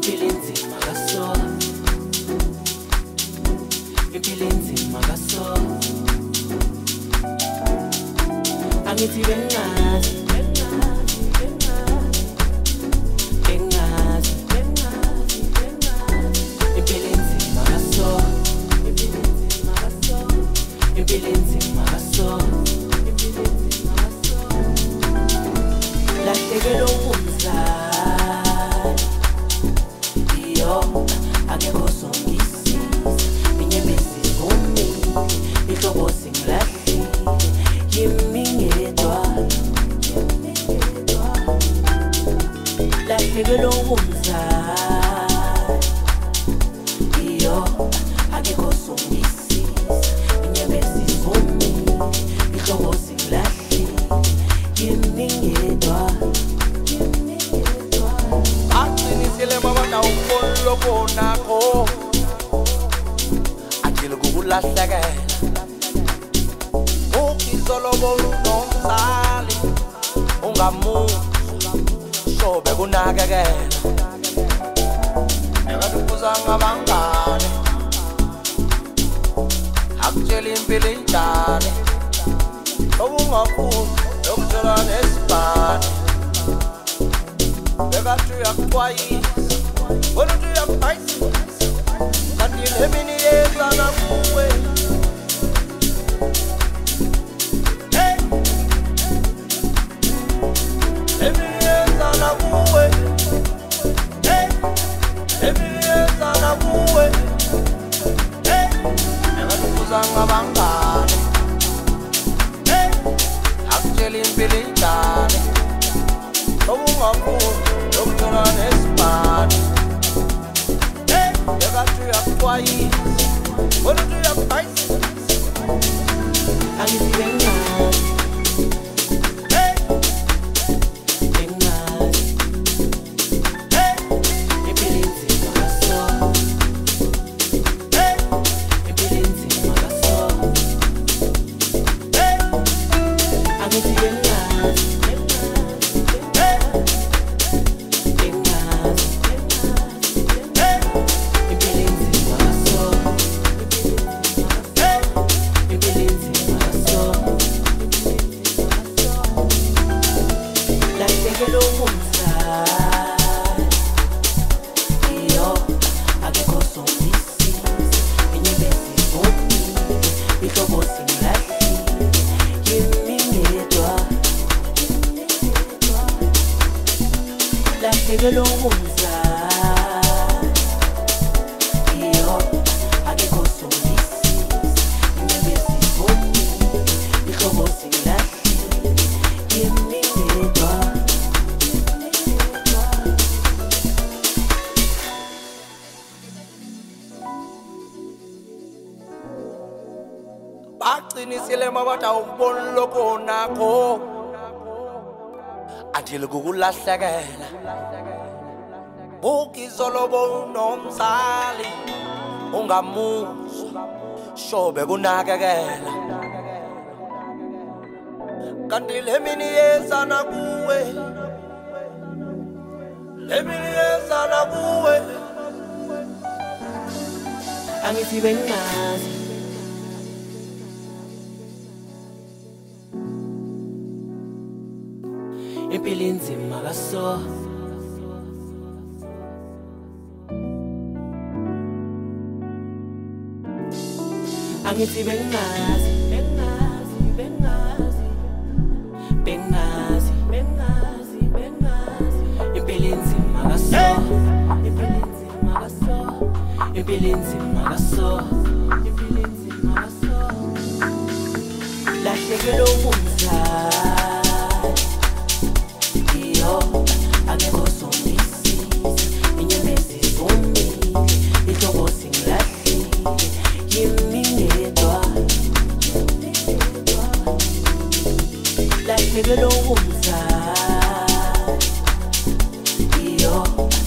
impilo inzima kaso, impilo inzima kaso. Angithi bengazi, impilo inzima kaso, impilo inzima kaso. Lahlekelwe umzali, iyo akekho songisiza, inyembezi zivumile, ihlobo singilahlile, yimi ngedwa. Lahlekelwe umzali, iyo akekho songisiza, inyembezi zivumile, ihlobo singilahlile, yimi ngedwa. Aqinisile mabana ukholo konakho athile kukulahlekela ukizolobo unomzali ungamuzwa shobe kunakekela ekatukuza ngabangane akutshela impilo injani obungafuni lokutshela nesibhane Bekatu yakuxwayisa, oluthi uyakubhayisa, kanti le mini yenza nakuwe. Hey! Le mini yenza nakuwe. Hey! Le mini yenza nakuwe. Hey! Ekatukuza ngabangane. Hey! Akutshela impilo injani. Obungafuni lokuthola nesibhane bekathu uyakuxwayisa oluthi uyakubhayisa Angithi bengazi, bengazi, impilo inzima kaso, impilo inzima kaso. Angithi bengazi, lahlekelwe umzali, iyo akekho songisiza, inyembezi zivumile, ihlobo singilahlile, yimi ngedwa. baqinisile mabada ukubona lokho nakho athile kukulahlekela ukizolobo unomzali ungamuzwa shobe kunakekela kanti le mini yenza nakuwe le mini yenza nakuwe Angithi bengazi, impilo inzima kaso, angithi bengazi, bengazi, bengazi, bengazi, bengazi, bengazi, impilo inzima kaso, impilo inzima kaso, impilo inzima kaso, impilo inzima kaso. Lahlekelwe umzali, iyo akekho songisiza, inyembezi zivumile, ihlobo singilahlile, yimi ngedwa. Lahlekelwe umzali, iyo